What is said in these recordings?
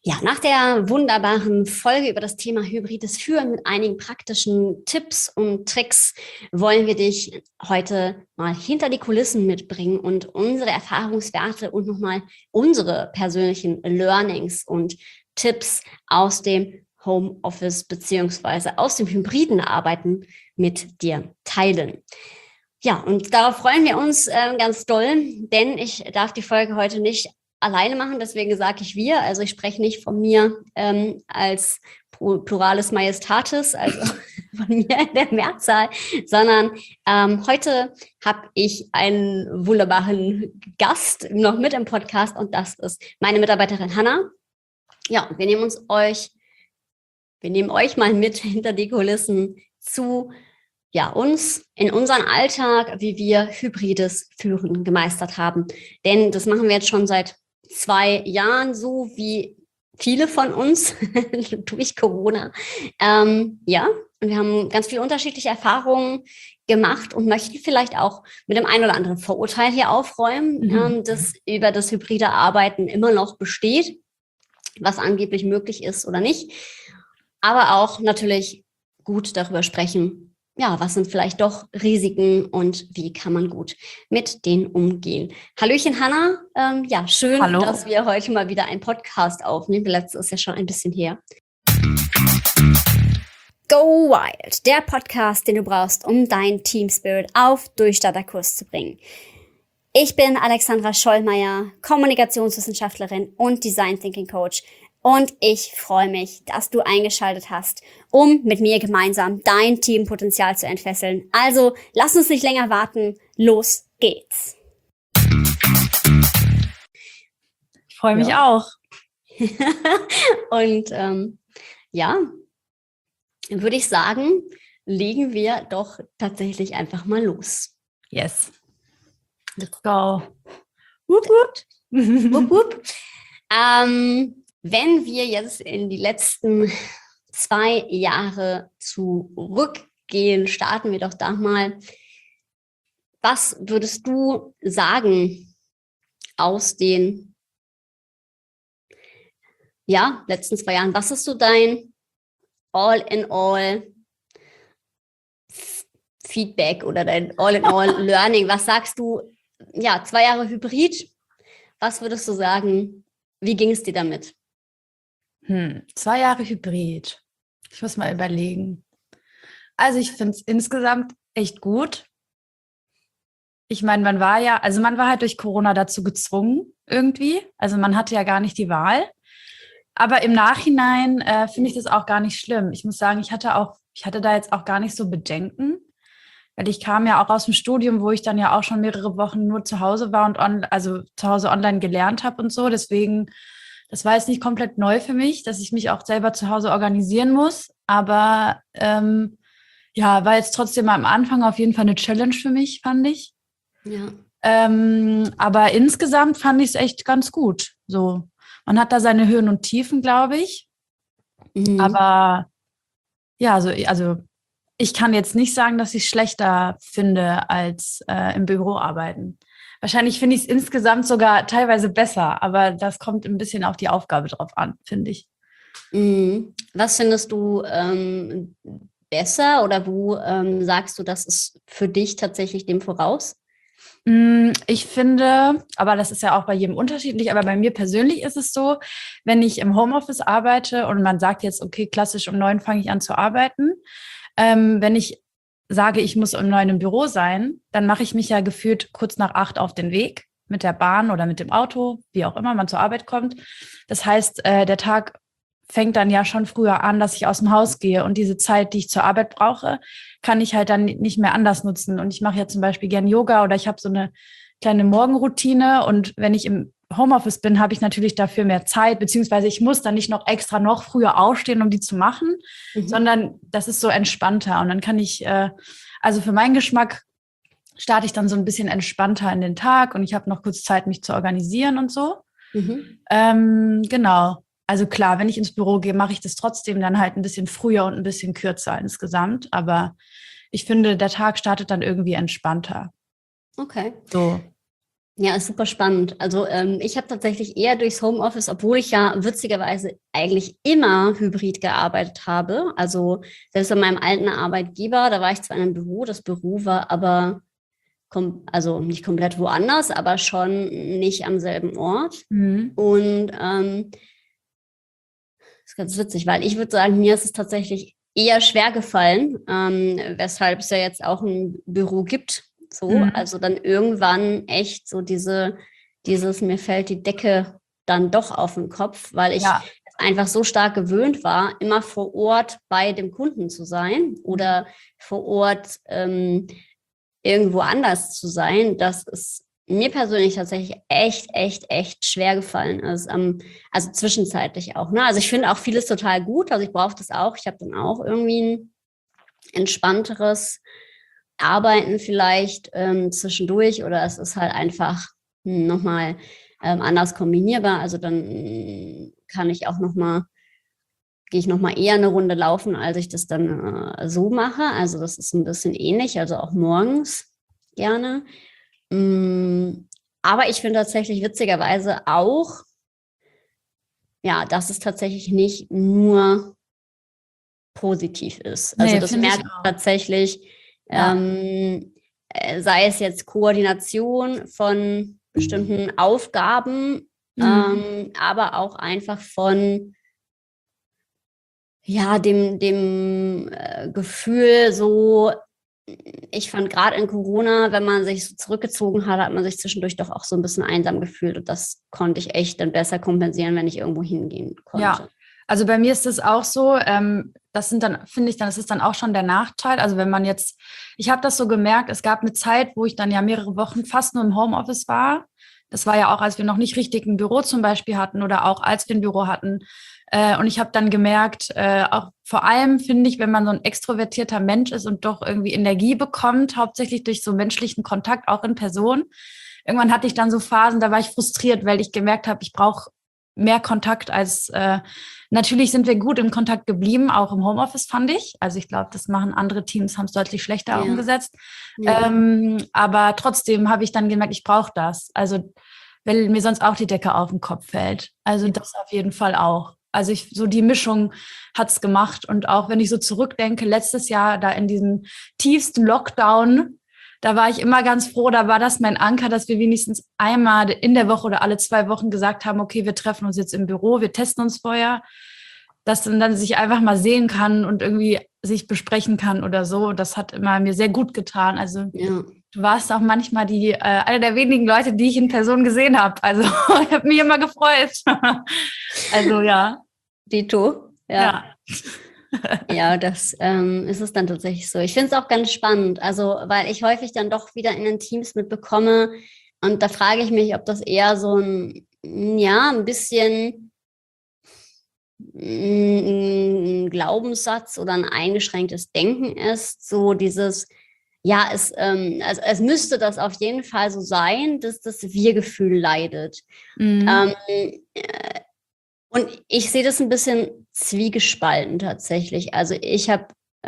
Ja, nach der wunderbaren Folge über das Thema hybrides Führen mit einigen praktischen Tipps und Tricks wollen wir dich heute mal hinter die Kulissen mitbringen und unsere Erfahrungswerte und nochmal unsere persönlichen Learnings und Tipps aus dem Homeoffice beziehungsweise aus dem hybriden Arbeiten mit dir teilen. Ja, und darauf freuen wir uns ganz doll, denn ich darf die Folge heute nicht alleine machen, deswegen sage ich wir. Also ich spreche nicht von mir als Pluralis Majestatis, also von mir in der Mehrzahl, sondern heute habe ich einen wunderbaren Gast noch mit im Podcast und das ist meine Mitarbeiterin Hannah. Ja, wir nehmen euch mal mit hinter die Kulissen zu uns in unseren Alltag, wie wir hybrides Führen gemeistert haben. Denn das machen wir jetzt schon seit 2 Jahren, so wie viele von uns durch Corona. Und wir haben ganz viele unterschiedliche Erfahrungen gemacht und möchten vielleicht auch mit dem einen oder anderen Vorurteil hier aufräumen, das über das hybride Arbeiten immer noch besteht, was angeblich möglich ist oder nicht. Aber auch natürlich gut darüber sprechen, ja, was sind vielleicht doch Risiken und wie kann man gut mit denen umgehen. Hallöchen, Hannah. Schön, Hallo. Dass wir heute mal wieder einen Podcast aufnehmen. Letztes ist ja schon ein bisschen her. Go Wild, der Podcast, den du brauchst, um deinen Team Spirit auf Durchstarterkurs zu bringen. Ich bin Alexandra Schollmeier, Kommunikationswissenschaftlerin und Design Thinking Coach. Und ich freue mich, dass du eingeschaltet hast, um mit mir gemeinsam dein Teampotenzial zu entfesseln. Also, lass uns nicht länger warten. Los geht's. Ich freue mich auch. Und würde ich sagen, legen wir doch tatsächlich einfach mal los. Yes. Let's go. Wupp, wupp. Wupp, wupp. Wenn wir jetzt in die letzten 2 Jahre zurückgehen, starten wir doch da mal. Was würdest du sagen aus den letzten 2 Jahren? Was ist so dein All-in-all Feedback oder dein All-in-all Learning? Was sagst du? 2 Jahre Hybrid. Was würdest du sagen? Wie ging es dir damit? 2 Jahre Hybrid. Ich muss mal überlegen. Also ich finde es insgesamt echt gut. Ich meine, man war halt durch Corona dazu gezwungen irgendwie. Also man hatte ja gar nicht die Wahl. Aber im Nachhinein finde ich das auch gar nicht schlimm. Ich muss sagen, ich hatte da jetzt auch gar nicht so Bedenken, weil ich kam ja auch aus dem Studium, wo ich dann ja auch schon mehrere Wochen nur zu Hause war und zu Hause online gelernt habe und so. Deswegen, das war jetzt nicht komplett neu für mich, dass ich mich auch selber zu Hause organisieren muss. Aber war jetzt trotzdem am Anfang auf jeden Fall eine Challenge für mich, fand ich. Ja. Aber insgesamt fand ich es echt ganz gut. So, man hat da seine Höhen und Tiefen, glaube ich. Aber ja, also ich kann jetzt nicht sagen, dass ich es schlechter finde als im Büro arbeiten. Wahrscheinlich finde ich es insgesamt sogar teilweise besser, aber das kommt ein bisschen auf die Aufgabe drauf an, finde ich. Was findest du besser oder wo sagst du, das ist für dich tatsächlich dem voraus? Ich finde, aber das ist ja auch bei jedem unterschiedlich, aber bei mir persönlich ist es so, wenn ich im Homeoffice arbeite und man sagt jetzt, okay, klassisch um 9 fange ich an zu arbeiten, wenn ich sage, ich muss um 9 im Büro sein, dann mache ich mich ja gefühlt kurz nach 8 auf den Weg mit der Bahn oder mit dem Auto, wie auch immer man zur Arbeit kommt. Das heißt, der Tag fängt dann ja schon früher an, dass ich aus dem Haus gehe und diese Zeit, die ich zur Arbeit brauche, kann ich halt dann nicht mehr anders nutzen. Und ich mache ja zum Beispiel gern Yoga oder ich habe so eine kleine Morgenroutine und wenn ich im Homeoffice bin, habe ich natürlich dafür mehr Zeit, beziehungsweise ich muss dann nicht noch extra noch früher aufstehen, um die zu machen, sondern das ist so entspannter. Und dann kann ich, also für meinen Geschmack starte ich dann so ein bisschen entspannter in den Tag und ich habe noch kurz Zeit, mich zu organisieren und so. Genau. Also klar, wenn ich ins Büro gehe, mache ich das trotzdem dann halt ein bisschen früher und ein bisschen kürzer insgesamt. Aber ich finde, der Tag startet dann irgendwie entspannter. Okay. So. Ja, ist super spannend. Also ich habe tatsächlich eher durchs Homeoffice, obwohl ich ja witzigerweise eigentlich immer hybrid gearbeitet habe. Also selbst bei meinem alten Arbeitgeber, da war ich zwar in einem Büro, das Büro war aber also nicht komplett woanders, aber schon nicht am selben Ort. Mhm. Und das ist ganz witzig, weil ich würde sagen, mir ist es tatsächlich eher schwer gefallen, weshalb es ja jetzt auch ein Büro gibt. So, Mhm. also dann irgendwann echt so dieses, mir fällt die Decke dann doch auf den Kopf, weil ich Ja. einfach so stark gewöhnt war, immer vor Ort bei dem Kunden zu sein oder vor Ort irgendwo anders zu sein, dass es mir persönlich tatsächlich echt schwer gefallen ist. Also zwischenzeitlich auch. Ne? Also ich finde auch vieles total gut. Also ich brauche das auch. Ich habe dann auch irgendwie ein entspannteres Arbeiten vielleicht zwischendurch oder es ist halt einfach nochmal anders kombinierbar. Also dann kann ich auch nochmal, gehe ich nochmal eher eine Runde laufen, als ich das dann so mache. Also das ist ein bisschen ähnlich, also auch morgens gerne. Aber ich finde tatsächlich witzigerweise auch, ja, dass es tatsächlich nicht nur positiv ist. Also Nee, das finde ich merke ich auch. tatsächlich, Ja. sei es jetzt Koordination von bestimmten Aufgaben, Mhm. aber auch einfach von ja, dem Gefühl so, ich fand gerade in Corona, wenn man sich so zurückgezogen hat, hat man sich zwischendurch doch auch so ein bisschen einsam gefühlt. Und das konnte ich echt dann besser kompensieren, wenn ich irgendwo hingehen Ja, konnte. also bei mir ist es auch so, das sind dann, finde ich, dann, das ist dann auch schon der Nachteil. Also wenn man jetzt, ich habe das so gemerkt, es gab eine Zeit, wo ich dann ja mehrere Wochen fast nur im Homeoffice war. Das war ja auch, als wir noch nicht richtig ein Büro zum Beispiel hatten oder auch als wir ein Büro hatten. Und ich habe dann gemerkt, auch vor allem finde ich, wenn man so ein extrovertierter Mensch ist und doch irgendwie Energie bekommt, hauptsächlich durch so menschlichen Kontakt, auch in Person. Irgendwann hatte ich dann so Phasen, da war ich frustriert, weil ich gemerkt habe, ich brauche mehr Kontakt als natürlich sind wir gut im Kontakt geblieben, auch im Homeoffice fand ich. Also ich glaube, das machen andere Teams, haben es deutlich schlechter Ja, umgesetzt. ja, Aber trotzdem habe ich dann gemerkt, ich brauche das. Also weil mir sonst auch die Decke auf den Kopf fällt. Also ja. das auf jeden Fall auch. Also ich, so die Mischung hat's gemacht. Und auch wenn ich so zurückdenke, letztes Jahr da in diesem tiefsten Lockdown, da war ich immer ganz froh, da war das mein Anker, dass wir wenigstens einmal in der Woche oder alle 2 Wochen gesagt haben, okay, wir treffen uns jetzt im Büro, wir testen uns vorher, dass man dann sich einfach mal sehen kann und irgendwie sich besprechen kann oder so. Das hat immer mir sehr gut getan. Also Ja. du warst auch manchmal die eine der wenigen Leute, die ich in Person gesehen habe. Also ich habe mich immer gefreut. Also ja, Dito, ja. ja. Ja, das ist es dann tatsächlich so. Ich finde es auch ganz spannend, also weil ich häufig dann doch wieder in den Teams mitbekomme und da frage ich mich, ob das eher so ja, ein bisschen ein Glaubenssatz oder ein eingeschränktes Denken ist, so dieses, ja, also es müsste das auf jeden Fall so sein, dass das Wir-Gefühl leidet. Mhm. Ähm, und ich sehe das ein bisschen zwiegespalten tatsächlich. Also ich habe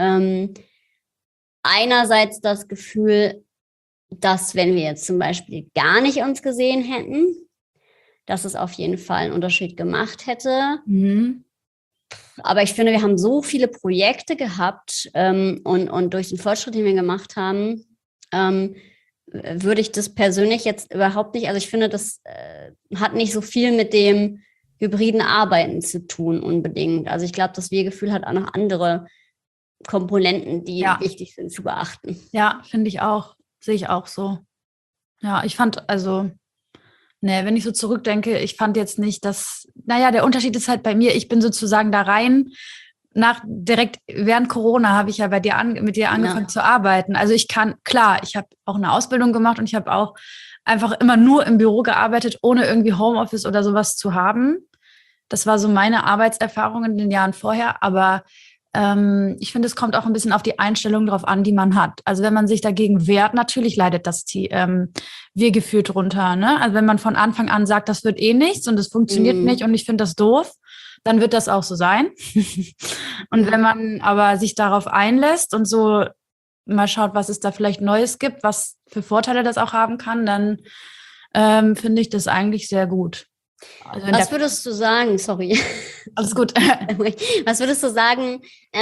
einerseits das Gefühl, dass wenn wir jetzt zum Beispiel gar nicht uns gesehen hätten, dass es auf jeden Fall einen Unterschied gemacht hätte. Mhm. Aber ich finde, wir haben so viele Projekte gehabt und durch den Fortschritt, den wir gemacht haben, würde ich das persönlich jetzt überhaupt nicht, also ich finde, das hat nicht so viel mit dem hybriden Arbeiten zu tun unbedingt. Also ich glaube, das Wir-Gefühl hat auch noch andere Komponenten, die Ja, wichtig sind zu beachten. ja, finde ich auch. Sehe ich auch so. Ja, ich fand, also, ne, wenn ich so zurückdenke, ich fand jetzt nicht, dass, naja, der Unterschied ist halt bei mir, ich bin sozusagen da rein. Direkt während Corona habe ich ja mit dir angefangen Ja, zu arbeiten. Also ich kann, klar, ich habe auch eine Ausbildung gemacht und ich habe auch einfach immer nur im Büro gearbeitet, ohne irgendwie Homeoffice oder sowas zu haben. Das war so meine Arbeitserfahrung in den Jahren vorher. Aber ich finde, es kommt auch ein bisschen auf die Einstellung drauf an, die man hat. Also wenn man sich dagegen wehrt, natürlich leidet das Wir-Gefühl drunter. Ne? Also wenn man von Anfang an sagt, das wird eh nichts und es funktioniert nicht mm, und ich finde das doof, dann wird das auch so sein. Und ja, wenn man aber sich darauf einlässt und so mal schaut, was es da vielleicht Neues gibt, was für Vorteile das auch haben kann, dann finde ich das eigentlich sehr gut. Also was würdest du sagen, sorry. Alles gut. Was würdest du sagen,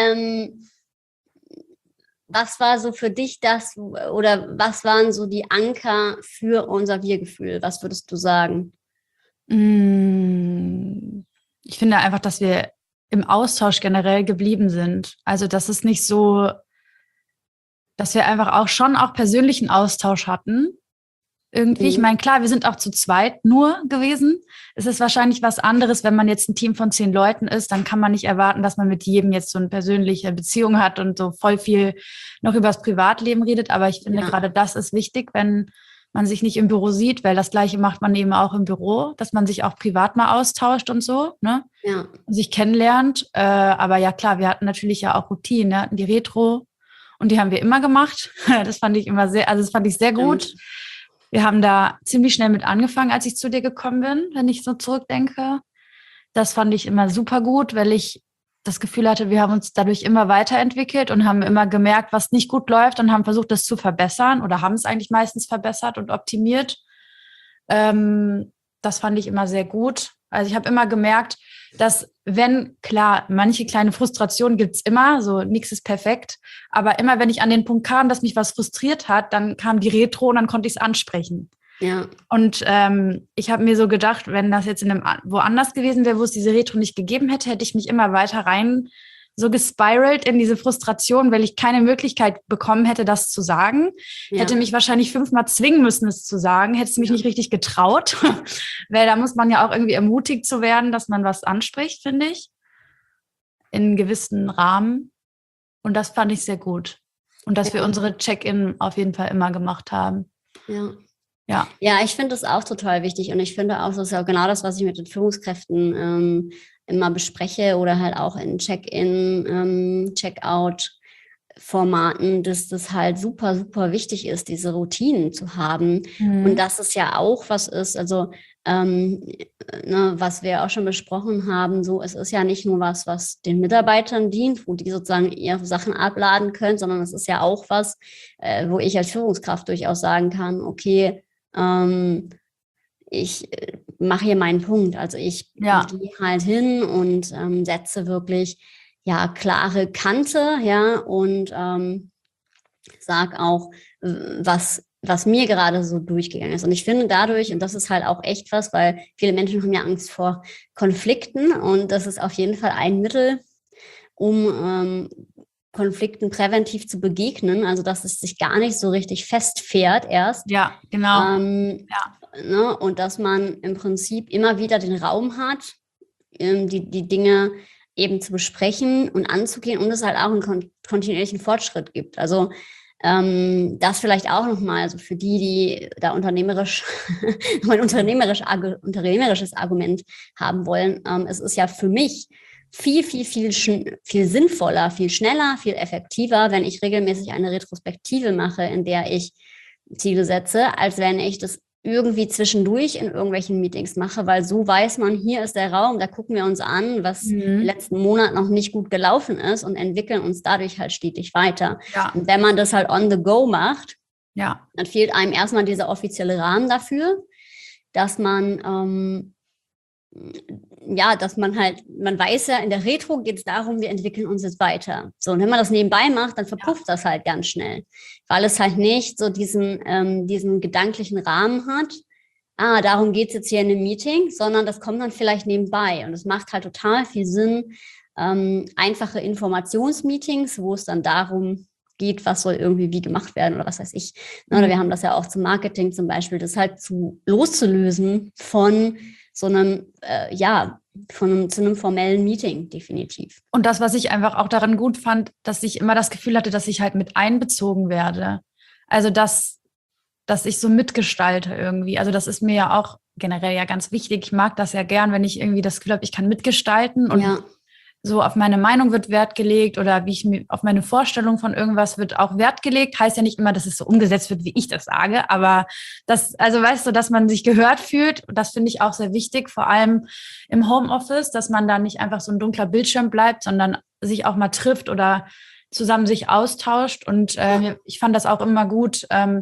was war so für dich das oder was waren so die Anker für unser Wir-Gefühl? Was würdest du sagen? Ich finde einfach, dass wir im Austausch generell geblieben sind. Also, dass es nicht so, dass wir einfach auch persönlichen Austausch hatten. Irgendwie, ich meine, klar, wir sind auch zu zweit nur gewesen. Es ist wahrscheinlich was anderes, wenn man jetzt ein Team von 10 Leuten ist, dann kann man nicht erwarten, dass man mit jedem jetzt so eine persönliche Beziehung hat und so voll viel noch über das Privatleben redet. Aber ich finde, gerade das ist wichtig, wenn man sich nicht im Büro sieht, weil das Gleiche macht man eben auch im Büro, dass man sich auch privat mal austauscht und so, ne? Ja. Und sich kennenlernt. Aber ja, klar, wir hatten natürlich ja auch Routinen, wir hatten die Retro und die haben wir immer gemacht. Das fand ich sehr gut. Wir haben da ziemlich schnell mit angefangen, als ich zu dir gekommen bin, wenn ich so zurückdenke. Das fand ich immer super gut, weil ich das Gefühl hatte, wir haben uns dadurch immer weiterentwickelt und haben immer gemerkt, was nicht gut läuft und haben versucht, das zu verbessern oder haben es eigentlich meistens verbessert und optimiert. Das fand ich immer sehr gut. Also ich habe immer gemerkt, dass klar, manche kleine Frustrationen gibt's immer, so nichts ist perfekt, aber immer, wenn ich an den Punkt kam, dass mich was frustriert hat, dann kam die Retro und dann konnte ich es ansprechen. Ja. Und ich habe mir so gedacht, wenn das jetzt woanders gewesen wäre, wo es diese Retro nicht gegeben hätte, hätte ich mich immer weiter rein so gespiralt in diese Frustration, weil ich keine Möglichkeit bekommen hätte, das zu sagen. Hätte mich wahrscheinlich 5-mal zwingen müssen, es zu sagen, hätte es mich nicht richtig getraut, weil da muss man ja auch irgendwie ermutigt zu werden, dass man was anspricht, finde ich, in einem gewissen Rahmen. Und das fand ich sehr gut. Und dass wir unsere Check-in auf jeden Fall immer gemacht haben. Ja, ich finde das auch total wichtig und ich finde auch, das ist ja genau das, was ich mit den Führungskräften immer bespreche oder halt auch in Check-in, Check-out-Formaten, dass das halt super, super wichtig ist, diese Routinen zu haben und dass es ja auch was ist, also was wir auch schon besprochen haben, so es ist ja nicht nur was den Mitarbeitern dient, wo die sozusagen ihre Sachen abladen können, sondern es ist ja auch was, wo ich als Führungskraft durchaus sagen kann, okay, ich mache hier meinen Punkt. Also ich gehe halt hin und setze wirklich klare Kante, und sag auch, was mir gerade so durchgegangen ist. Und ich finde dadurch, und das ist halt auch echt was, weil viele Menschen haben ja Angst vor Konflikten und das ist auf jeden Fall ein Mittel, um Konflikten präventiv zu begegnen, also dass es sich gar nicht so richtig festfährt erst. Ja, genau. Und dass man im Prinzip immer wieder den Raum hat, die Dinge eben zu besprechen und anzugehen und es halt auch einen kontinuierlichen Fortschritt gibt. Also das vielleicht auch nochmal, also für die da unternehmerisches Argument haben wollen. Es ist ja für mich viel sinnvoller, viel schneller, viel effektiver, wenn ich regelmäßig eine Retrospektive mache, in der ich Ziele setze, als wenn ich das irgendwie zwischendurch in irgendwelchen Meetings mache, weil so weiß man, hier ist der Raum, da gucken wir uns an, was im letzten Monat noch nicht gut gelaufen ist und entwickeln uns dadurch halt stetig weiter. Ja. Und wenn man das halt on the go macht, dann fehlt einem erstmal dieser offizielle Rahmen dafür, dass man man weiß ja, in der Retro geht es darum, wir entwickeln uns jetzt weiter. So, und wenn man das nebenbei macht, dann verpufft das halt ganz schnell, weil es halt nicht so diesen gedanklichen Rahmen hat, darum geht es jetzt hier in einem Meeting, sondern das kommt dann vielleicht nebenbei. Und es macht halt total viel Sinn, einfache Informationsmeetings, wo es dann darum geht, was soll irgendwie wie gemacht werden oder was weiß ich. Oder wir haben das ja auch zum Marketing zum Beispiel, das halt loszulösen von so einem, zu einem formellen Meeting, definitiv. Und das, was ich einfach auch daran gut fand, dass ich immer das Gefühl hatte, dass ich halt mit einbezogen werde. Also, dass ich so mitgestalte irgendwie. Also, das ist mir ja auch generell ja ganz wichtig. Ich mag das ja gern, wenn ich irgendwie das Gefühl habe, ich kann mitgestalten und so auf meine Meinung wird Wert gelegt oder auf meine Vorstellung von irgendwas wird auch Wert gelegt. Heißt ja nicht immer, dass es so umgesetzt wird, wie ich das sage, aber dass man sich gehört fühlt, das finde ich auch sehr wichtig, vor allem im Homeoffice, dass man da nicht einfach so ein dunkler Bildschirm bleibt, sondern sich auch mal trifft oder zusammen sich austauscht und ich fand das auch immer gut,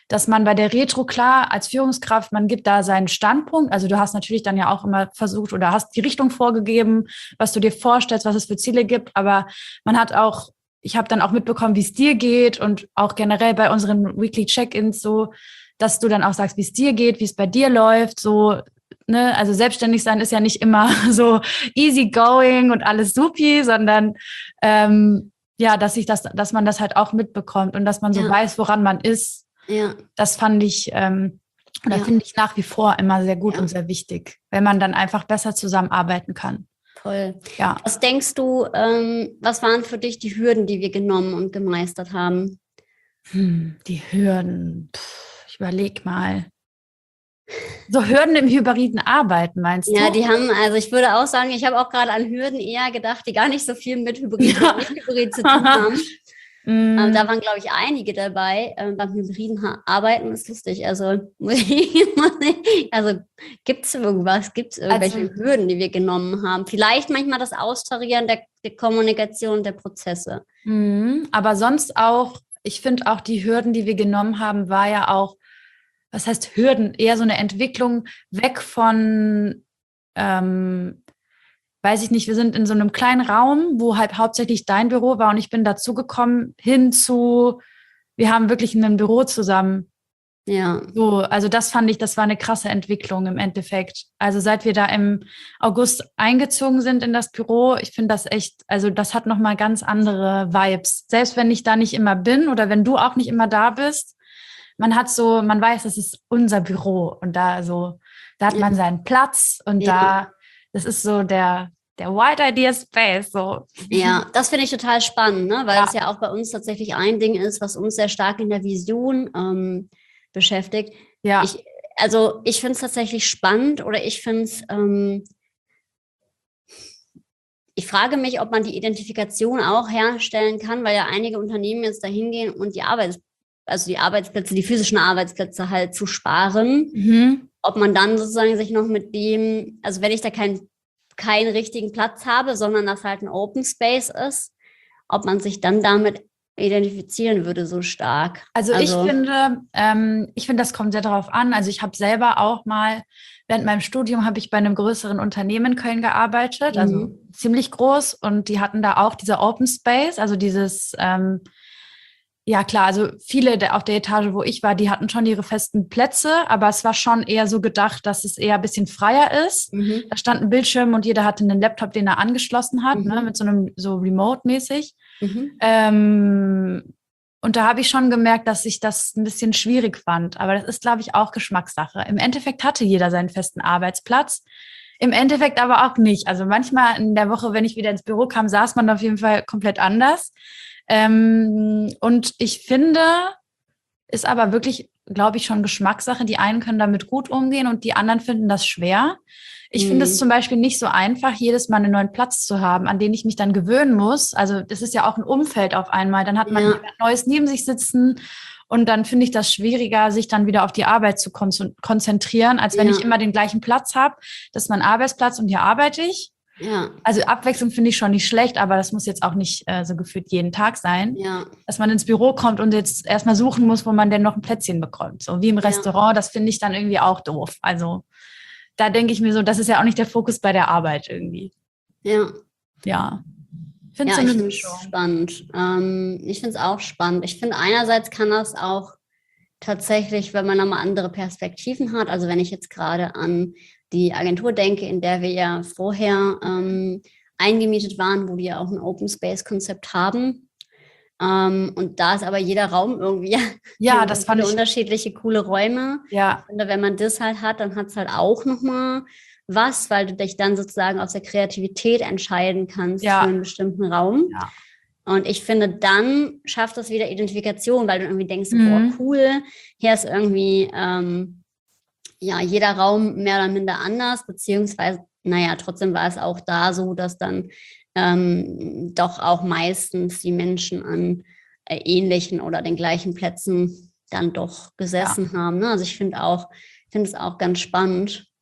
dass man bei der Retro, klar, als Führungskraft, man gibt da seinen Standpunkt. Also du hast natürlich dann ja auch immer versucht oder hast die Richtung vorgegeben, was du dir vorstellst, was es für Ziele gibt. Aber man hat auch, ich habe dann auch mitbekommen, wie es dir geht und auch generell bei unseren Weekly Check-ins so, dass du dann auch sagst, wie es dir geht, wie es bei dir läuft, so, ne? Also selbstständig sein ist ja nicht immer so easy going und alles supi, sondern ja, dass man das halt auch mitbekommt und dass man so weiß, woran man ist. Ja. Das fand ich, oder finde ich nach wie vor immer sehr gut und sehr wichtig, wenn man dann einfach besser zusammenarbeiten kann. Toll. Ja. Was denkst du, was waren für dich die Hürden, die wir genommen und gemeistert haben? Die Hürden. Ich überleg mal. So Hürden im hybriden Arbeiten, meinst du? Ja, also ich würde auch sagen, ich habe auch gerade an Hürden eher gedacht, die gar nicht so viel mit Hybrid und Nicht-Hybrid zu tun haben. Da waren, glaube ich, einige dabei. Beim hybriden Arbeiten ist lustig. Also, gibt es irgendwas? Gibt es irgendwelche Hürden, die wir genommen haben? Vielleicht manchmal das Austarieren der Kommunikation, der Prozesse. Aber sonst auch, ich finde auch die Hürden, die wir genommen haben, war ja auch, was heißt Hürden? Eher so eine Entwicklung weg von, weiß ich nicht, wir sind in so einem kleinen Raum, wo halt hauptsächlich dein Büro war und ich bin dazugekommen hin zu, wir haben wirklich ein Büro zusammen. Ja. So, also das fand ich, das war eine krasse Entwicklung im Endeffekt. Also seit wir da im August eingezogen sind in das Büro, ich finde das echt, also das hat nochmal ganz andere Vibes. Selbst wenn ich da nicht immer bin oder wenn du auch nicht immer da bist, man weiß, das ist unser Büro und da hat man seinen Platz und das ist so der White Idea Space, so. Ja, das finde ich total spannend, ne? Weil es ja auch bei uns tatsächlich ein Ding ist, was uns sehr stark in der Vision beschäftigt. Ja. Ich finde es tatsächlich spannend oder ich finde es, ich frage mich, ob man die Identifikation auch herstellen kann, weil ja einige Unternehmen jetzt dahin gehen und die Arbeitsplätze, die physischen Arbeitsplätze halt zu sparen. Ob man dann sozusagen sich noch mit dem, also wenn ich da keinen richtigen Platz habe, sondern das halt ein Open Space ist, ob man sich dann damit identifizieren würde so stark. Also ich finde, das kommt sehr darauf an. Also ich habe selber auch mal, während meinem Studium habe ich bei einem größeren Unternehmen in Köln gearbeitet, also ziemlich groß, und die hatten da auch diese Open Space, also dieses, ja klar, also viele auf der Etage, wo ich war, die hatten schon ihre festen Plätze, aber es war schon eher so gedacht, dass es eher ein bisschen freier ist. Da stand ein Bildschirm und jeder hatte einen Laptop, den er angeschlossen hat, ne, mit so Remote-mäßig. Und da habe ich schon gemerkt, dass ich das ein bisschen schwierig fand. Aber das ist, glaube ich, auch Geschmackssache. Im Endeffekt hatte jeder seinen festen Arbeitsplatz. Im Endeffekt aber auch nicht. Also manchmal in der Woche, wenn ich wieder ins Büro kam, saß man auf jeden Fall komplett anders. Und ich finde, ist aber wirklich, glaube ich, schon Geschmackssache. Die einen können damit gut umgehen und die anderen finden das schwer. Ich finde es zum Beispiel nicht so einfach, jedes Mal einen neuen Platz zu haben, an den ich mich dann gewöhnen muss. Also das ist ja auch ein Umfeld auf einmal. Dann hat man jemand Neues neben sich sitzen und dann finde ich das schwieriger, sich dann wieder auf die Arbeit zu konzentrieren, als wenn ich immer den gleichen Platz habe. Das ist mein Arbeitsplatz und hier arbeite ich. Ja. Also Abwechslung finde ich schon nicht schlecht, aber das muss jetzt auch nicht so gefühlt jeden Tag sein. Ja. Dass man ins Büro kommt und jetzt erstmal suchen muss, wo man denn noch ein Plätzchen bekommt. So wie im Restaurant, das finde ich dann irgendwie auch doof. Also da denke ich mir so, das ist ja auch nicht der Fokus bei der Arbeit irgendwie. Ja. Ja. Ich finde es spannend. Ich finde es auch spannend. Ich finde, einerseits kann das auch tatsächlich, wenn man nochmal andere Perspektiven hat, also wenn ich jetzt gerade an die Agentur denke, in der wir ja vorher eingemietet waren, wo die ja auch ein Open Space Konzept haben. Und da ist aber jeder Raum irgendwie das fand ich unterschiedliche coole Räume. Ja. Und wenn man das halt hat, dann hat es halt auch nochmal was, weil du dich dann sozusagen aus der Kreativität entscheiden kannst für einen bestimmten Raum. Ja. Und ich finde, dann schafft das wieder Identifikation, weil du irgendwie denkst, boah, cool, hier ist irgendwie jeder Raum mehr oder minder anders, beziehungsweise, trotzdem war es auch da so, dass dann doch auch meistens die Menschen an ähnlichen oder den gleichen Plätzen dann doch gesessen haben. Ne? Also ich finde es auch ganz spannend.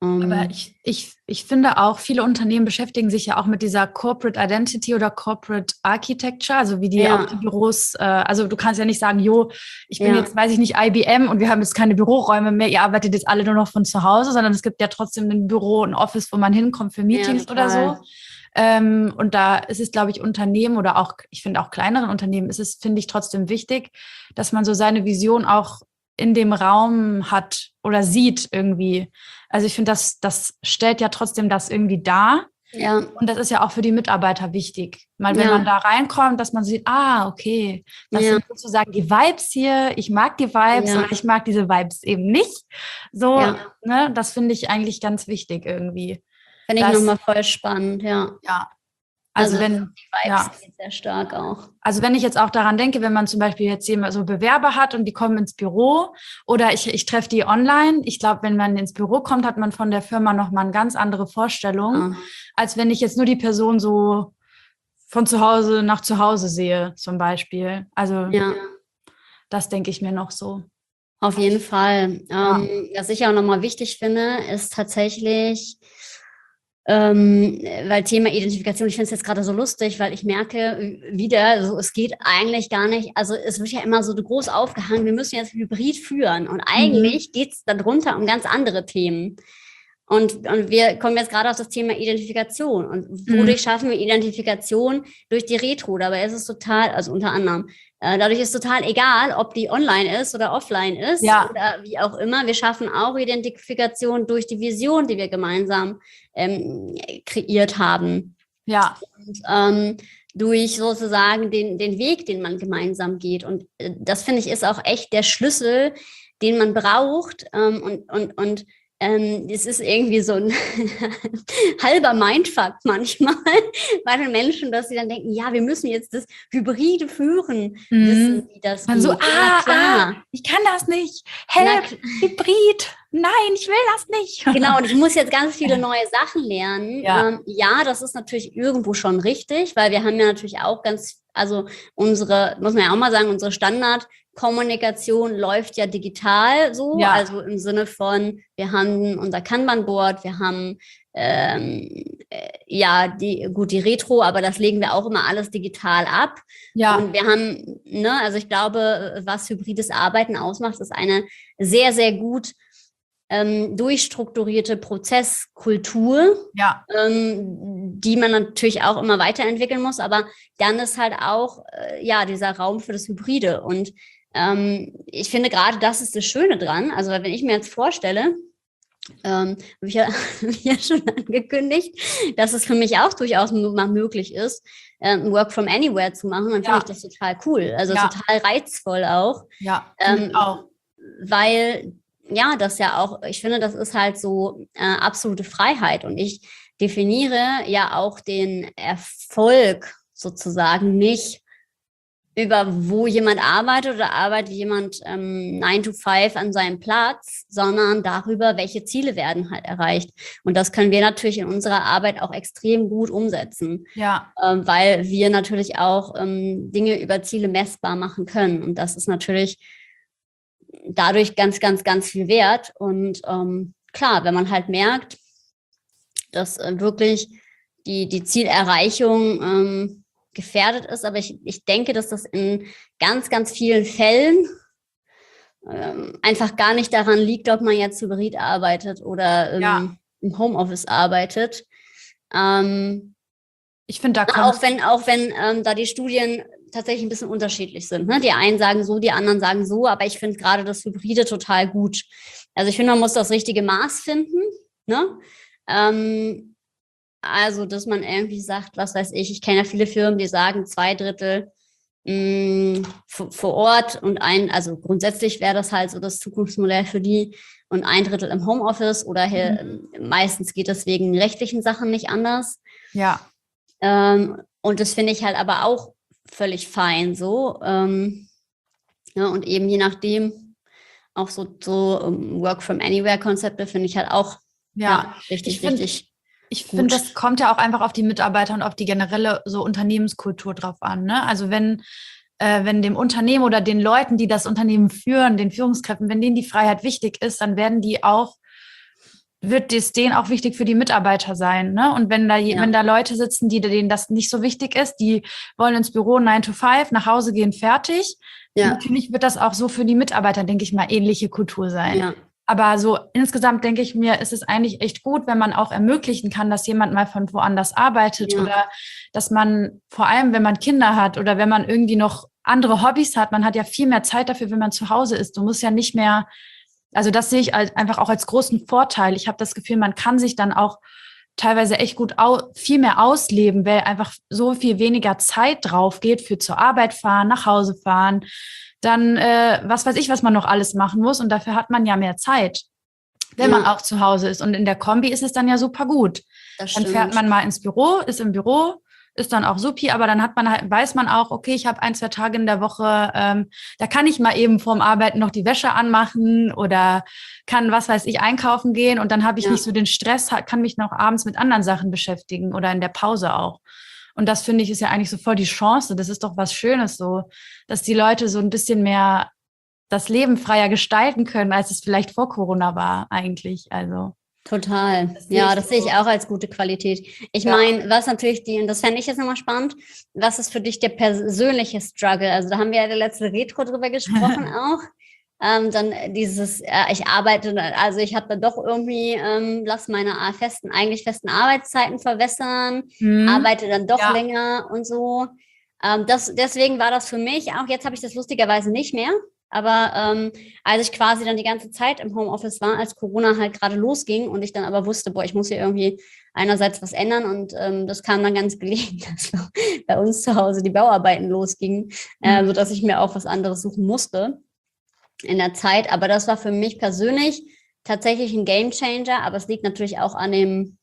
Aber ich finde auch, viele Unternehmen beschäftigen sich ja auch mit dieser Corporate Identity oder Corporate Architecture, also wie die auch die Büros, also du kannst ja nicht sagen, jo, ich bin jetzt, weiß ich nicht, IBM und wir haben jetzt keine Büroräume mehr, ihr arbeitet jetzt alle nur noch von zu Hause, sondern es gibt ja trotzdem ein Büro, ein Office, wo man hinkommt für Meetings oder so. Und da ist es, glaube ich, Unternehmen oder auch, ich finde auch kleineren Unternehmen ist es, finde ich, trotzdem wichtig, dass man so seine Vision auch in dem Raum hat oder sieht irgendwie. Also ich finde, das stellt ja trotzdem das irgendwie dar. Ja. Und das ist ja auch für die Mitarbeiter wichtig. Weil wenn man da reinkommt, dass man sieht, okay, das sind sozusagen die Vibes hier. Ich mag die Vibes oder ich mag diese Vibes eben nicht. So, ne, das finde ich eigentlich ganz wichtig irgendwie. Finde ich nochmal voll spannend, ja. Ja. Also wenn die Vibes geht sehr stark auch. Also wenn ich jetzt auch daran denke, wenn man zum Beispiel jetzt jemand so Bewerber hat und die kommen ins Büro oder ich treffe die online. Ich glaube, wenn man ins Büro kommt, hat man von der Firma nochmal eine ganz andere Vorstellung, als wenn ich jetzt nur die Person so von zu Hause nach zu Hause sehe, zum Beispiel. Also das denke ich mir noch so. Auf jeden Fall. Was ich auch nochmal wichtig finde, ist tatsächlich, weil Thema Identifikation, ich finde es jetzt gerade so lustig, weil ich merke wieder, so, es geht eigentlich gar nicht, also es wird ja immer so groß aufgehangen, wir müssen jetzt Hybrid führen und eigentlich geht es darunter um ganz andere Themen. Und wir kommen jetzt gerade auf das Thema Identifikation. Und wodurch schaffen wir Identifikation? Durch die Retro. Dabei ist es total, also unter anderem, dadurch ist total egal, ob die online ist oder offline ist oder wie auch immer. Wir schaffen auch Identifikation durch die Vision, die wir gemeinsam kreiert haben. Ja. Und, durch sozusagen den Weg, den man gemeinsam geht. Und das, finde ich, ist auch echt der Schlüssel, den man braucht. Es ist irgendwie so ein halber Mindfuck manchmal bei den Menschen, dass sie dann denken, ja, wir müssen jetzt das Hybride führen, wissen, wie das geht. So, klar. Ich kann das nicht. Hybrid. Nein, ich will das nicht. Genau, und ich muss jetzt ganz viele neue Sachen lernen. Das ist natürlich irgendwo schon richtig, weil wir haben ja natürlich auch also unsere, muss man ja auch mal sagen, unsere Standardkommunikation läuft ja digital so, also im Sinne von, wir haben unser Kanban-Board, wir haben die Retro, aber das legen wir auch immer alles digital ab. Ja. Und wir haben, also ich glaube, was hybrides Arbeiten ausmacht, ist eine sehr, sehr gut durchstrukturierte Prozesskultur, die man natürlich auch immer weiterentwickeln muss, aber dann ist halt auch dieser Raum für das Hybride. Und ich finde gerade, das ist das Schöne dran. Also wenn ich mir jetzt vorstelle, habe ich ja schon angekündigt, dass es für mich auch durchaus mal möglich ist, Work from Anywhere zu machen, dann finde ich das total cool. Also total reizvoll auch. Ja, auch. Weil das ja auch, ich finde, das ist halt so absolute Freiheit. Und ich definiere ja auch den Erfolg sozusagen nicht über wo jemand arbeitet oder arbeitet jemand 9 to 5 an seinem Platz, sondern darüber, welche Ziele werden halt erreicht. Und das können wir natürlich in unserer Arbeit auch extrem gut umsetzen, weil wir natürlich auch Dinge über Ziele messbar machen können. Und das ist natürlich dadurch ganz, ganz, ganz viel wert. Und klar, wenn man halt merkt, dass wirklich die Zielerreichung gefährdet ist, aber ich denke, dass das in ganz, ganz vielen Fällen einfach gar nicht daran liegt, ob man jetzt hybrid arbeitet oder im Homeoffice arbeitet. Ich finde, da auch wenn da die Studien tatsächlich ein bisschen unterschiedlich sind. Ne? Die einen sagen so, die anderen sagen so, aber ich finde gerade das Hybride total gut. Also ich finde, man muss das richtige Maß finden. Ne? Also, dass man irgendwie sagt, was weiß ich kenne ja viele Firmen, die sagen 2/3 vor Ort und also grundsätzlich wäre das halt so das Zukunftsmodell für die und 1/3 im Homeoffice oder meistens geht das wegen rechtlichen Sachen nicht anders. Ja. Und das finde ich halt aber auch völlig fein so. Und eben je nachdem auch so Work from Anywhere Konzepte finde ich halt auch richtig wichtig. Ich finde, das kommt ja auch einfach auf die Mitarbeiter und auf die generelle so Unternehmenskultur drauf an. Ne? Also wenn dem Unternehmen oder den Leuten, die das Unternehmen führen, den Führungskräften, wenn denen die Freiheit wichtig ist, dann werden die auch wird es denen auch wichtig für die Mitarbeiter sein, ne? Und wenn da Leute sitzen, denen das nicht so wichtig ist, die wollen ins Büro 9 to 5, nach Hause gehen, fertig. Ja. Natürlich wird das auch so für die Mitarbeiter, denke ich mal, ähnliche Kultur sein. Ja. Aber so insgesamt denke ich mir, ist es eigentlich echt gut, wenn man auch ermöglichen kann, dass jemand mal von woanders arbeitet oder dass man, vor allem wenn man Kinder hat oder wenn man irgendwie noch andere Hobbys hat, man hat ja viel mehr Zeit dafür, wenn man zu Hause ist. Du musst ja nicht mehr, also das sehe ich einfach auch als großen Vorteil. Ich habe das Gefühl, man kann sich dann auch teilweise echt gut viel mehr ausleben, weil einfach so viel weniger Zeit drauf geht für zur Arbeit fahren, nach Hause fahren, dann was weiß ich, was man noch alles machen muss. Und dafür hat man ja mehr Zeit, wenn man auch zu Hause ist. Und in der Kombi ist es dann ja super gut. Dann fährt man mal ins Büro, ist im Büro, ist dann auch supi, aber dann weiß man auch, okay, ich habe 1-2 Tage in der Woche, da kann ich mal eben vorm Arbeiten noch die Wäsche anmachen oder kann, was weiß ich, einkaufen gehen und dann habe ich nicht so den Stress, kann mich noch abends mit anderen Sachen beschäftigen oder in der Pause auch. Und das finde ich ist ja eigentlich so voll die Chance. Das ist doch was Schönes so, dass die Leute so ein bisschen mehr das Leben freier gestalten können, als es vielleicht vor Corona war eigentlich. Also total. Das sehe ich auch als gute Qualität. Ich meine, was natürlich und das fände ich jetzt nochmal spannend, was ist für dich der persönliche Struggle? Also da haben wir ja der letzte Retro drüber gesprochen auch. Dann dieses, ich arbeite, also ich habe dann doch irgendwie, lass meine festen Arbeitszeiten verwässern, arbeite dann doch länger und so. Deswegen war das für mich auch, jetzt habe ich das lustigerweise nicht mehr, aber als ich quasi dann die ganze Zeit im Homeoffice war, als Corona halt gerade losging und ich dann aber wusste, ich muss hier irgendwie einerseits was ändern und das kam dann ganz gelegen, dass bei uns zu Hause die Bauarbeiten losgingen, sodass ich mir auch was anderes suchen musste in der Zeit. Aber das war für mich persönlich tatsächlich ein Gamechanger, aber es liegt natürlich auch an dem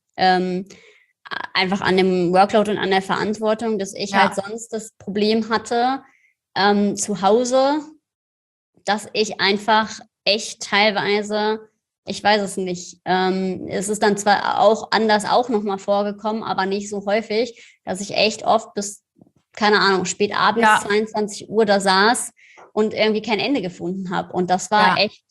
einfach an dem Workload und an der Verantwortung, dass ich halt sonst das Problem hatte zu Hause, dass ich einfach echt teilweise, ich weiß es nicht, es ist dann zwar auch anders auch nochmal vorgekommen, aber nicht so häufig, dass ich echt oft bis, keine Ahnung, spät abends 22 Uhr da saß und irgendwie kein Ende gefunden habe. Und das war echt,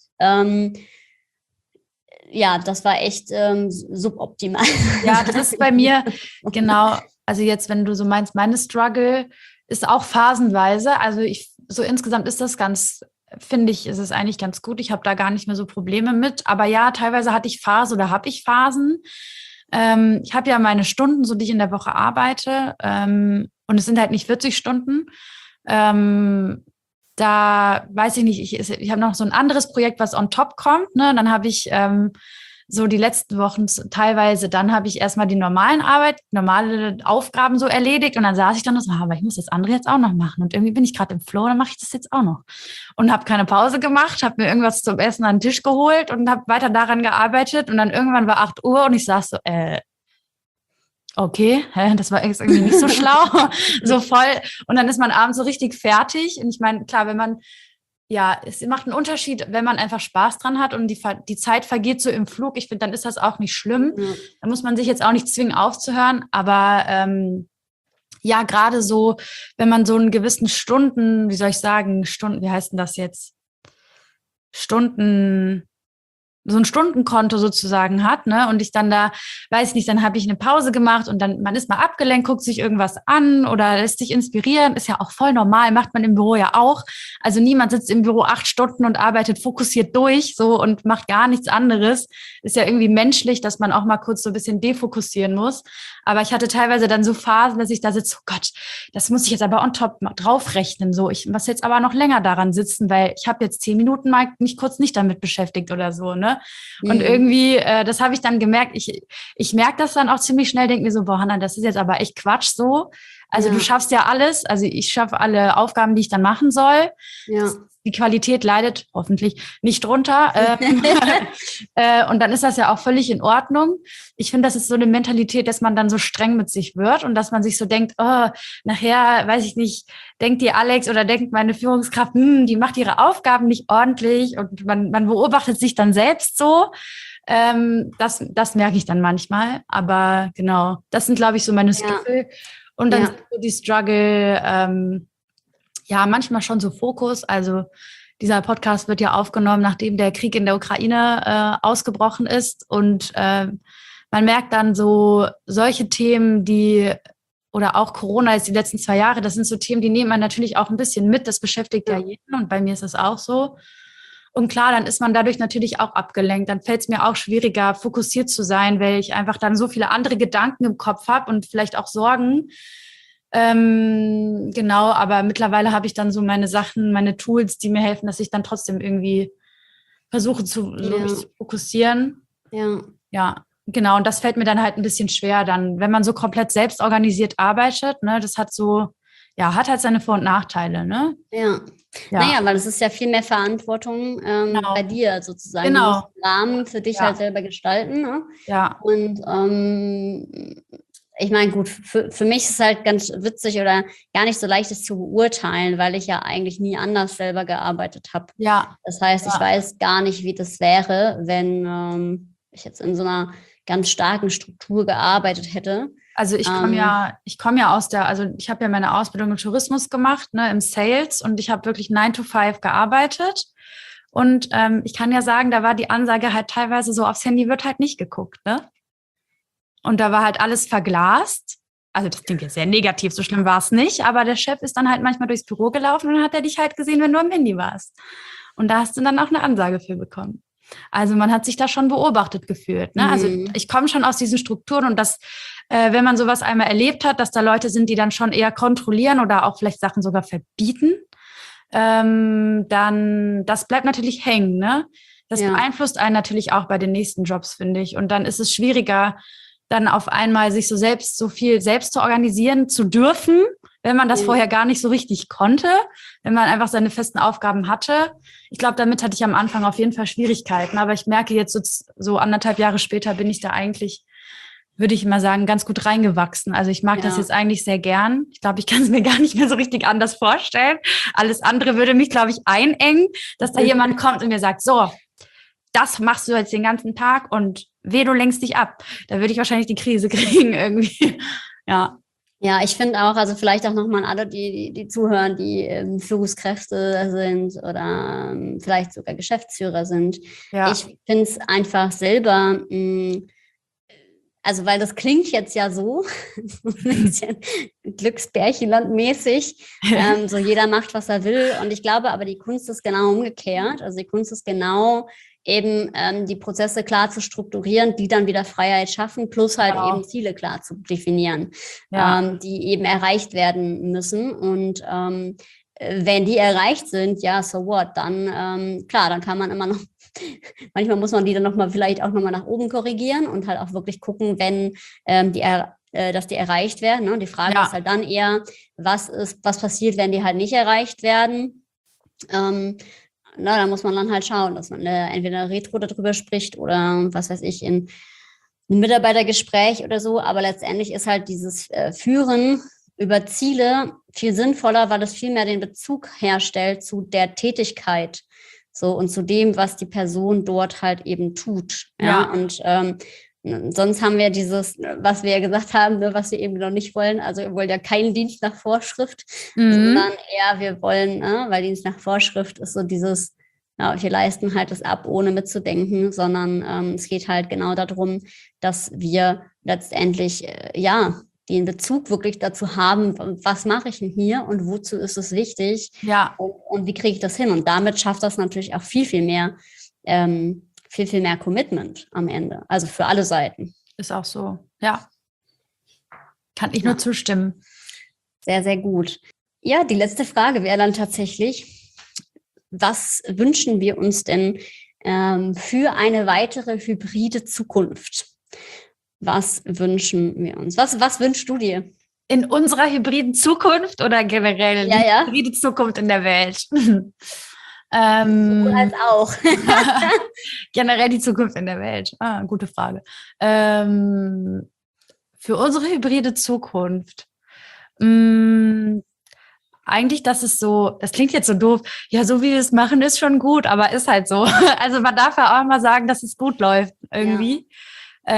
das war echt suboptimal. Ja, das ist bei mir genau, also jetzt, wenn du so meinst, meine Struggle ist auch phasenweise, also so insgesamt ist das finde ich, ist es eigentlich ganz gut. Ich habe da gar nicht mehr so Probleme mit. Aber ja, teilweise habe ich Phasen. Ich habe ja meine Stunden, so die ich in der Woche arbeite. Und es sind halt nicht 40 Stunden. Da weiß ich nicht, ich habe noch so ein anderes Projekt, was on top kommt. Ne? Dann habe ich so die letzten Wochen teilweise, dann habe ich erstmal die normale Aufgaben so erledigt und dann saß ich dann und so, aber ich muss das andere jetzt auch noch machen und irgendwie bin ich gerade im Flow, dann mache ich das jetzt auch noch und habe keine Pause gemacht, habe mir irgendwas zum Essen an den Tisch geholt und habe weiter daran gearbeitet und dann irgendwann war 8 Uhr und ich saß so, okay, das war jetzt irgendwie nicht so schlau, so voll und dann ist man abends so richtig fertig und ich meine, klar, es macht einen Unterschied, wenn man einfach Spaß dran hat und die Zeit vergeht so im Flug. Ich finde, dann ist das auch nicht schlimm. Ja. Da muss man sich jetzt auch nicht zwingen aufzuhören. Aber gerade so, wenn man so einen gewissen wie heißt denn das jetzt? So ein Stundenkonto sozusagen hat, ne? Und ich dann da, weiß nicht, dann habe ich eine Pause gemacht und dann, man ist mal abgelenkt, guckt sich irgendwas an oder lässt sich inspirieren, ist ja auch voll normal, macht man im Büro ja auch. Also niemand sitzt im Büro 8 Stunden und arbeitet fokussiert durch, so und macht gar nichts anderes. Ist ja irgendwie menschlich, dass man auch mal kurz so ein bisschen defokussieren muss. Aber ich hatte teilweise dann so Phasen, dass ich da sitze, oh Gott, das muss ich jetzt aber on top mal draufrechnen, so. Ich muss jetzt aber noch länger daran sitzen, weil ich habe jetzt 10 Minuten mal mich kurz nicht damit beschäftigt oder so, ne? Und irgendwie, das habe ich dann gemerkt, ich merke das dann auch ziemlich schnell, denke mir so, boah, Hannah, das ist jetzt aber echt Quatsch so. Also du schaffst ja alles, also ich schaffe alle Aufgaben, die ich dann machen soll. Ja. Die Qualität leidet hoffentlich nicht drunter. Und dann ist das ja auch völlig in Ordnung. Ich finde, das ist so eine Mentalität, dass man dann so streng mit sich wird und dass man sich so denkt, oh, nachher, weiß ich nicht, denkt die Alex oder denkt meine Führungskraft, die macht ihre Aufgaben nicht ordentlich und man beobachtet sich dann selbst so. Das merke ich dann manchmal. Aber genau, das sind, glaube ich, so meine Struggle. Und dann so die Struggle, manchmal schon so Fokus. Also dieser Podcast wird ja aufgenommen, nachdem der Krieg in der Ukraine ausgebrochen ist. Und man merkt dann so solche Themen, oder auch Corona ist die letzten 2 Jahre, das sind so Themen, die nehmen man natürlich auch ein bisschen mit. Das beschäftigt ja jeden und bei mir ist es auch so. Und klar, dann ist man dadurch natürlich auch abgelenkt. Dann fällt es mir auch schwieriger, fokussiert zu sein, weil ich einfach dann so viele andere Gedanken im Kopf habe und vielleicht auch Sorgen. Genau, aber mittlerweile habe ich dann so meine Sachen, meine Tools, die mir helfen, dass ich dann trotzdem irgendwie versuche, mich zu fokussieren. Ja. Ja, genau. Und das fällt mir dann halt ein bisschen schwer, dann, wenn man so komplett selbst organisiert arbeitet, ne, das hat halt seine Vor- und Nachteile, ne? Ja. Naja, weil es ist ja viel mehr Verantwortung Genau. bei dir sozusagen. Genau. Du musst den Rahmen für dich halt selber gestalten. Ne? Ja. Und ich meine, gut, für mich ist es halt ganz witzig oder gar nicht so leicht, es zu beurteilen, weil ich ja eigentlich nie anders selber gearbeitet habe. Ja. Das heißt, ich weiß gar nicht, wie das wäre, wenn ich jetzt in so einer ganz starken Struktur gearbeitet hätte. Also ich komme ja ich habe ja meine Ausbildung im Tourismus gemacht, ne, im Sales, und ich habe wirklich 9 to 5 gearbeitet. Und ich kann ja sagen, da war die Ansage halt teilweise so, aufs Handy wird halt nicht geguckt, ne? Und da war halt alles verglast. Also das klingt jetzt sehr negativ, so schlimm war es nicht, aber der Chef ist dann halt manchmal durchs Büro gelaufen und dann hat er dich halt gesehen, wenn du am Handy warst. Und da hast du dann auch eine Ansage für bekommen. Also man hat sich da schon beobachtet gefühlt, ne? Also ich komme schon aus diesen Strukturen und das, wenn man sowas einmal erlebt hat, dass da Leute sind, die dann schon eher kontrollieren oder auch vielleicht Sachen sogar verbieten, dann das bleibt natürlich hängen, ne? Das beeinflusst einen natürlich auch bei den nächsten Jobs, finde ich. Und dann ist es schwieriger, dann auf einmal sich so viel selbst zu organisieren zu dürfen, wenn man das vorher gar nicht so richtig konnte, wenn man einfach seine festen Aufgaben hatte. Ich glaube, damit hatte ich am Anfang auf jeden Fall Schwierigkeiten. Aber ich merke jetzt so 1,5 Jahre später bin ich da eigentlich, würde ich mal sagen, ganz gut reingewachsen. Also ich mag das jetzt eigentlich sehr gern. Ich glaube, ich kann es mir gar nicht mehr so richtig anders vorstellen. Alles andere würde mich, glaube ich, einengen, dass da jemand kommt und mir sagt, so, das machst du jetzt den ganzen Tag und weh, du lenkst dich ab. Da würde ich wahrscheinlich die Krise kriegen irgendwie. Ja. Ja, ich finde auch, also vielleicht auch nochmal an alle, die zuhören, die Führungskräfte sind oder vielleicht sogar Geschäftsführer sind. Ja. Ich finde es einfach selber, also weil das klingt jetzt ja so ein bisschen Glücksbärchenland-mäßig, so jeder macht, was er will. Und ich glaube aber, die Kunst ist genau umgekehrt. Also die Kunst ist genau eben die Prozesse klar zu strukturieren, die dann wieder Freiheit schaffen, plus halt eben Ziele klar zu definieren, die eben erreicht werden müssen. Und wenn die erreicht sind, ja, so what, dann klar, dann kann man immer noch, manchmal muss man die dann nochmal vielleicht auch nochmal nach oben korrigieren und halt auch wirklich gucken, wenn dass die erreicht werden. Ne? Die Frage ist halt dann eher, was passiert, wenn die halt nicht erreicht werden? Da muss man dann halt schauen, dass man entweder Retro darüber spricht oder was weiß ich, in einem Mitarbeitergespräch oder so. Aber letztendlich ist halt dieses Führen über Ziele viel sinnvoller, weil es viel mehr den Bezug herstellt zu der Tätigkeit so und zu dem, was die Person dort halt eben tut. Ja. Und sonst haben wir dieses, was wir ja gesagt haben, ne, was wir eben noch nicht wollen. Also wir wollen ja keinen Dienst nach Vorschrift, sondern eher wir wollen, weil Dienst nach Vorschrift ist so dieses, ja, wir leisten halt das ab, ohne mitzudenken, sondern es geht halt genau darum, dass wir letztendlich, den Bezug wirklich dazu haben, was mache ich denn hier und wozu ist es wichtig und wie kriege ich das hin? Und damit schafft das natürlich auch viel, viel mehr Commitment am Ende, also für alle Seiten. Ist auch so, ja. Kann ich nur zustimmen. Sehr, sehr gut. Ja, die letzte Frage wäre dann tatsächlich, was wünschen wir uns denn für eine weitere hybride Zukunft? Was wünschen wir uns? Was wünschst du dir? In unserer hybriden Zukunft oder generell die hybride Zukunft in der Welt? Sowohl als auch. Generell die Zukunft in der Welt. Gute Frage. Für unsere hybride Zukunft. Eigentlich, das klingt jetzt so doof. Ja, so wie wir es machen, ist schon gut, aber ist halt so. Also man darf ja auch mal sagen, dass es gut läuft irgendwie.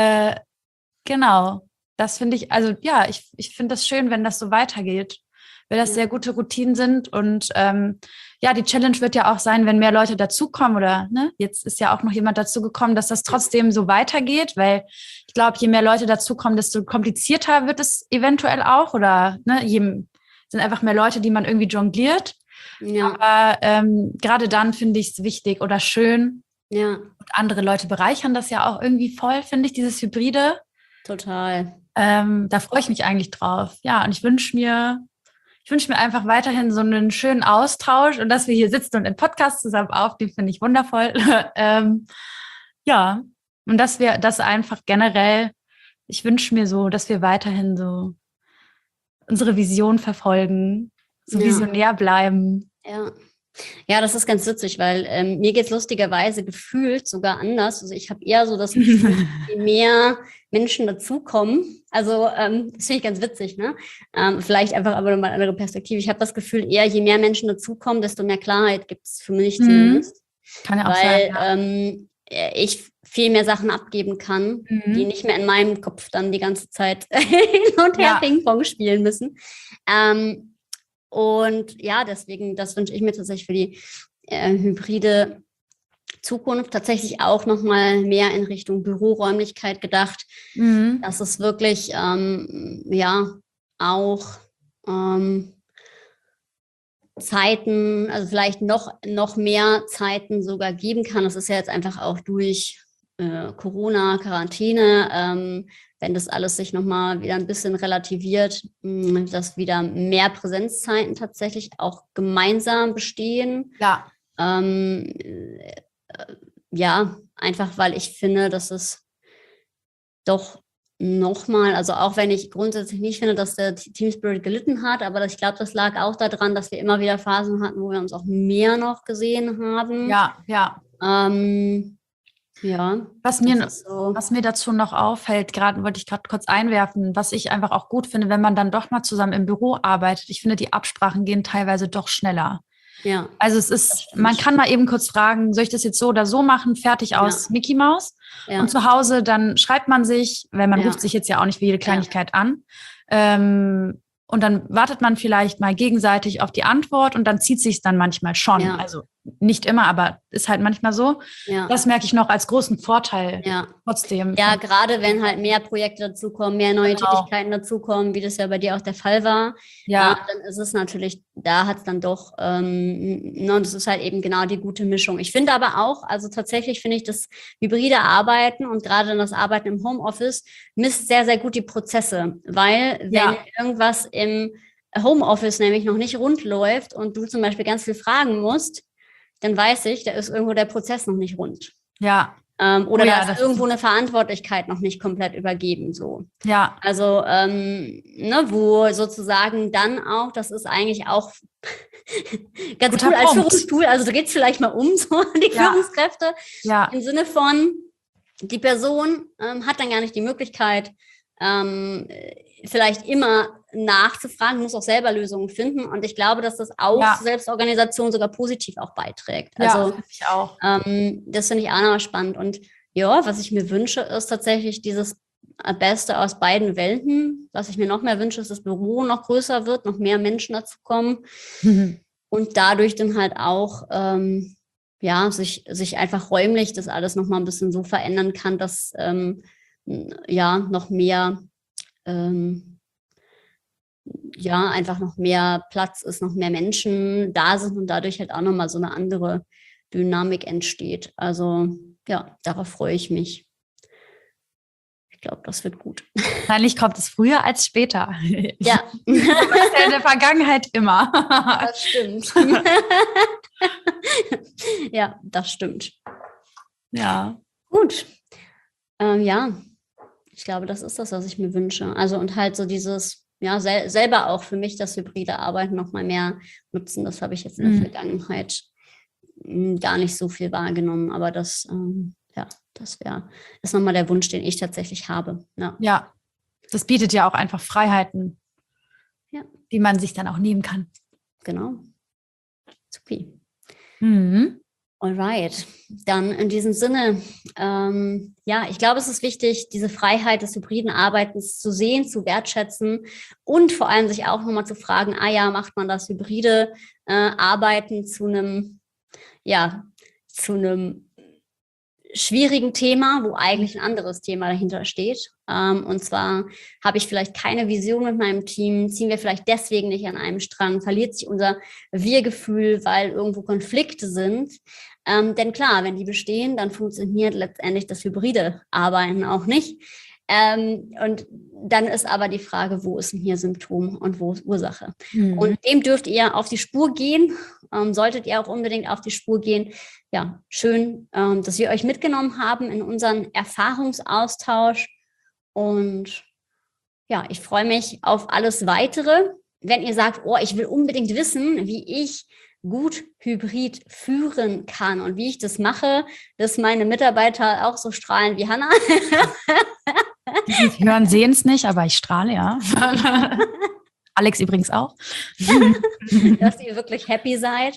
Genau. Das finde ich, also ja, ich finde das schön, wenn das so weitergeht. weil das sehr gute Routinen sind. Und ja, die Challenge wird ja auch sein, wenn mehr Leute dazukommen oder jetzt ist ja auch noch jemand dazugekommen, dass das trotzdem so weitergeht, weil ich glaube, je mehr Leute dazukommen, desto komplizierter wird es eventuell auch oder sind einfach mehr Leute, die man irgendwie jongliert. Ja. Aber gerade dann finde ich es wichtig oder schön. Ja. Und andere Leute bereichern das ja auch irgendwie voll, finde ich, dieses Hybride. Total. Da freue ich mich eigentlich drauf. Ja, und ich wünsche mir einfach weiterhin so einen schönen Austausch und dass wir hier sitzen und einen Podcast zusammen aufnehmen, finde ich wundervoll. Ja, und dass wir das einfach generell, ich wünsche mir so, dass wir weiterhin so unsere Vision verfolgen, so visionär bleiben. Ja. Ja, das ist ganz witzig, weil mir geht es lustigerweise gefühlt sogar anders. Also ich habe eher so das Gefühl, je mehr Menschen dazukommen, also das finde ich ganz witzig, ne? Vielleicht einfach aber nochmal eine andere Perspektive. Ich habe das Gefühl, eher je mehr Menschen dazukommen, desto mehr Klarheit gibt es für mich zumindest. Kann ja auch sein, ja. Ich viel mehr Sachen abgeben kann, die nicht mehr in meinem Kopf dann die ganze Zeit hin und her Ping-Pong spielen müssen. Und ja, deswegen, das wünsche ich mir tatsächlich für die hybride Zukunft, tatsächlich auch nochmal mehr in Richtung Büroräumlichkeit gedacht, dass es wirklich auch Zeiten, also vielleicht noch mehr Zeiten sogar geben kann. Das ist ja jetzt einfach auch durch Corona, Quarantäne, wenn das alles sich nochmal wieder ein bisschen relativiert, dass wieder mehr Präsenzzeiten tatsächlich auch gemeinsam bestehen. Ja. Ja, einfach weil ich finde, dass es doch nochmal, also auch wenn ich grundsätzlich nicht finde, dass der Team Spirit gelitten hat, aber ich glaube, das lag auch daran, dass wir immer wieder Phasen hatten, wo wir uns auch mehr noch gesehen haben. Ja. Ja. Was mir dazu noch auffällt, wollte ich gerade kurz einwerfen, was ich einfach auch gut finde, wenn man dann doch mal zusammen im Büro arbeitet. Ich finde, die Absprachen gehen teilweise doch schneller. Ja. Also man kann mal eben kurz fragen, soll ich das jetzt so oder so machen? Fertig aus Mickey Maus. Ja. Und zu Hause, dann schreibt man sich, weil man ruft sich jetzt ja auch nicht für jede Kleinigkeit an. Und dann wartet man vielleicht mal gegenseitig auf die Antwort und dann zieht sich es dann manchmal schon. Ja. Also nicht immer, aber ist halt manchmal so. Ja. Das merke ich noch als großen Vorteil trotzdem. Ja, gerade wenn halt mehr Projekte dazukommen, mehr neue Tätigkeiten dazukommen, wie das ja bei dir auch der Fall war. Ja. Dann ist es natürlich, da hat es dann doch, das ist halt eben genau die gute Mischung. Ich finde aber auch, also tatsächlich finde ich das hybride Arbeiten und gerade das Arbeiten im Homeoffice misst sehr, sehr gut die Prozesse, weil wenn irgendwas im Homeoffice nämlich noch nicht rund läuft und du zum Beispiel ganz viel fragen musst, dann weiß ich, da ist irgendwo der Prozess noch nicht rund. Ja. Oder da ist irgendwo eine Verantwortlichkeit noch nicht komplett übergeben. So. Ja. Also, wo sozusagen dann auch, das ist eigentlich auch ganz guter cool als Punkt. Führungstool, also du gehst vielleicht mal um, so die Führungskräfte, im Sinne von, die Person hat dann gar nicht die Möglichkeit, vielleicht immer nachzufragen, muss auch selber Lösungen finden. Und ich glaube, dass das auch Selbstorganisation sogar positiv auch beiträgt. Also ich auch. Das finde ich auch nochmal spannend. Und ja, was ich mir wünsche, ist tatsächlich dieses Beste aus beiden Welten. Was ich mir noch mehr wünsche, ist, dass das Büro noch größer wird, noch mehr Menschen dazu kommen. Und dadurch dann halt auch sich einfach räumlich das alles nochmal ein bisschen so verändern kann, dass noch mehr einfach noch mehr Platz ist, noch mehr Menschen da sind und dadurch halt auch nochmal so eine andere Dynamik entsteht. Also ja, darauf freue ich mich. Ich glaube, das wird gut. Wahrscheinlich kommt es früher als später. Ja. Das ist ja in der Vergangenheit immer. Das stimmt. Ja, das stimmt. Ja. Gut. Ich glaube, das ist das, was ich mir wünsche. Also und halt so dieses, selber auch für mich das hybride Arbeiten noch mal mehr nutzen. Das habe ich jetzt in der Vergangenheit gar nicht so viel wahrgenommen. Aber das, ist nochmal der Wunsch, den ich tatsächlich habe. Ja, das bietet ja auch einfach Freiheiten, die man sich dann auch nehmen kann. Genau. Supi. Alright, dann in diesem Sinne, ich glaube, es ist wichtig, diese Freiheit des hybriden Arbeitens zu sehen, zu wertschätzen und vor allem sich auch nochmal zu fragen, macht man das hybride Arbeiten zu einem schwierigen Thema, wo eigentlich ein anderes Thema dahinter steht. Und zwar habe ich vielleicht keine Vision mit meinem Team, ziehen wir vielleicht deswegen nicht an einem Strang, verliert sich unser Wir-Gefühl, weil irgendwo Konflikte sind. Denn klar, wenn die bestehen, dann funktioniert letztendlich das hybride Arbeiten auch nicht. Und dann ist aber die Frage, wo ist denn hier Symptom und wo ist Ursache? Und dem dürft ihr auf die Spur gehen, solltet ihr auch unbedingt auf die Spur gehen. Ja, schön, dass wir euch mitgenommen haben in unseren Erfahrungsaustausch. Und ja, ich freue mich auf alles Weitere. Wenn ihr sagt, ich will unbedingt wissen, wie ich gut hybrid führen kann und wie ich das mache, dass meine Mitarbeiter auch so strahlen wie Hannah. Die hören, sehen es nicht, aber ich strahle, ja. Alex übrigens auch. Dass ihr wirklich happy seid.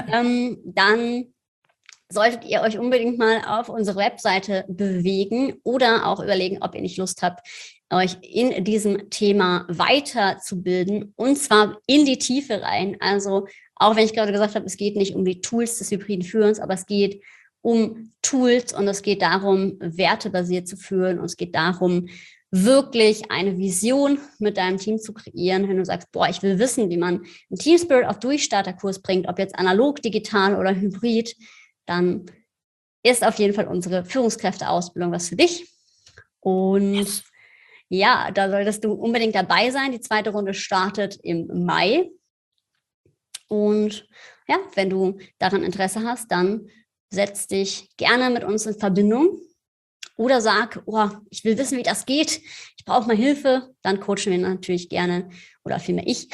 Dann solltet ihr euch unbedingt mal auf unsere Webseite bewegen oder auch überlegen, ob ihr nicht Lust habt, euch in diesem Thema weiterzubilden und zwar in die Tiefe rein. Also auch wenn ich gerade gesagt habe, es geht nicht um die Tools des hybriden Führens, aber es geht um Tools und es geht darum, wertebasiert zu führen und es geht darum, wirklich eine Vision mit deinem Team zu kreieren. Wenn du sagst, ich will wissen, wie man einen Team Spirit auf Durchstarterkurs bringt, ob jetzt analog, digital oder hybrid, dann ist auf jeden Fall unsere Führungskräfteausbildung was für dich. Und ja, da solltest du unbedingt dabei sein. Die zweite Runde startet im Mai. Und ja, wenn du daran Interesse hast, dann setz dich gerne mit uns in Verbindung oder sag, ich will wissen, wie das geht. Ich brauche mal Hilfe. Dann coachen wir natürlich gerne, oder vielmehr ich,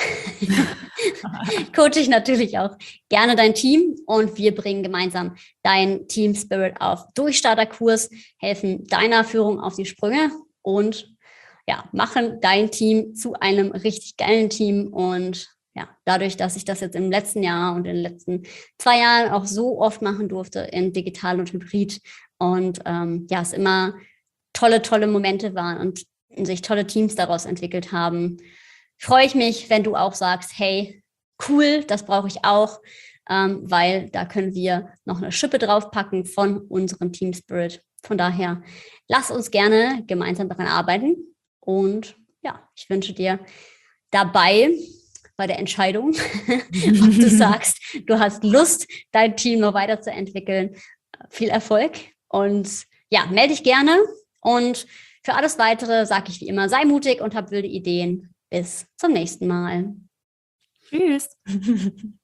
coache ich natürlich auch gerne dein Team und wir bringen gemeinsam dein Team Spirit auf Durchstarterkurs, helfen deiner Führung auf die Sprünge und machen dein Team zu einem richtig geilen Team. Und dadurch, dass ich das jetzt im letzten Jahr und in den letzten 2 Jahren auch so oft machen durfte in digital und hybrid und es immer tolle Momente waren und sich tolle Teams daraus entwickelt haben, freue ich mich, wenn du auch sagst, hey, cool, das brauche ich auch, weil da können wir noch eine Schippe draufpacken von unserem Team Spirit. Von daher, lass uns gerne gemeinsam daran arbeiten und ich wünsche dir dabei bei der Entscheidung, ob du sagst, du hast Lust, dein Team noch weiterzuentwickeln. Viel Erfolg und melde dich gerne. Und für alles Weitere sage ich wie immer, sei mutig und hab wilde Ideen. Bis zum nächsten Mal. Tschüss.